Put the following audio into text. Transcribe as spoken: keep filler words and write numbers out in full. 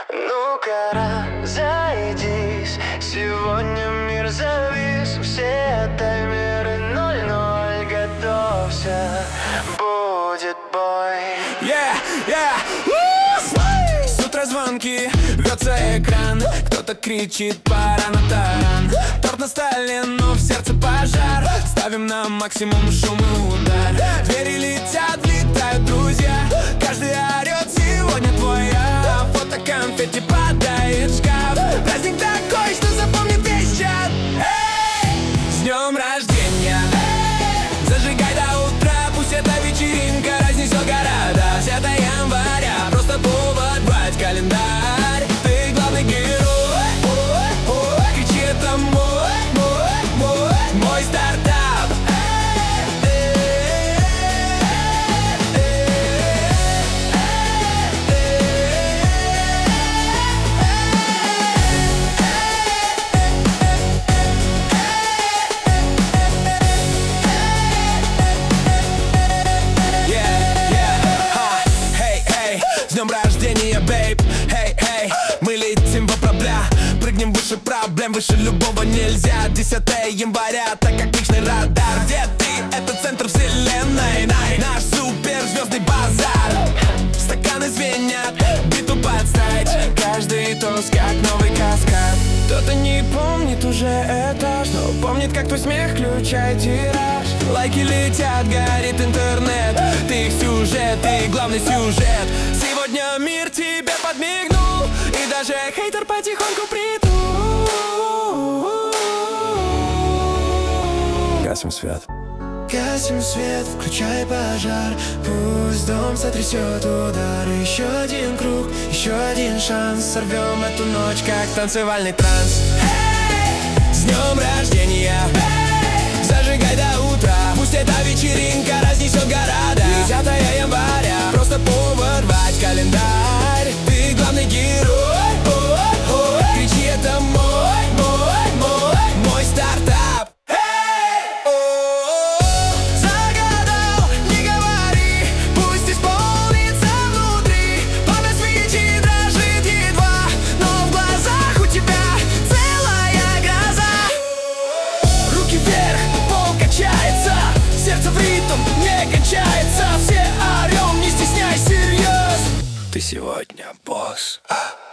Ну-ка, разойдись, сегодня мир завис. Все таймеры ноль-ноль, готовься, будет бой. Yeah, yeah, woo! С утра звонки, вьется экран. Кто-то кричит, пора на таран. Торт на столе, но в сердце пожар. Ставим на максимум шум и удар. Двери летят, влетают друзья. Каждый орет, сегодня твоя. Фото конфетти падает в шкаф. Праздник такой, что запомнит весь чат. Эй! С днем рождения! Эй! Зажигай до утра, пусть эта вечеринка разнесет города. Десятое января, просто повод брать календарь. Ты главный герой, ой, ой. Кричи, это мой, мой, мой, мой стартап. С днем рождения, бейб, эй, эй. Мы летим в облака, прыгнем выше проблем, выше любого нельзя. Десятое января, так как личный радар. Где ты? Это центр вселенной, наш суперзвездный базар. Стаканы звенят, биту подстать. Каждый тост как новый каскад. Кто-то не помнит уже этаж, но помнит, как твой смех включает тираж. Лайки летят, горит интернет. Ты их сюжет, ты главный сюжет. Сегодня мир тебе подмигнул, и даже хейтер потихоньку притул. Гасим свет. Гасим свет, включай пожар. Пусть дом сотрясет удар. Еще один круг, еще один шанс. Сорвем эту ночь, как танцевальный транс. Hey! С днем рождения! Hey! Зажигай до утра, пусть эта вечеринка разнесет города. Десятое января, просто повод рвать календарь. Ты главный герой, ой, ой. Кричи, это мой, мой, мой, мой стартап. Сердце в ритм не кончается. Все орем, не стесняй, серьез. Ты сегодня босс.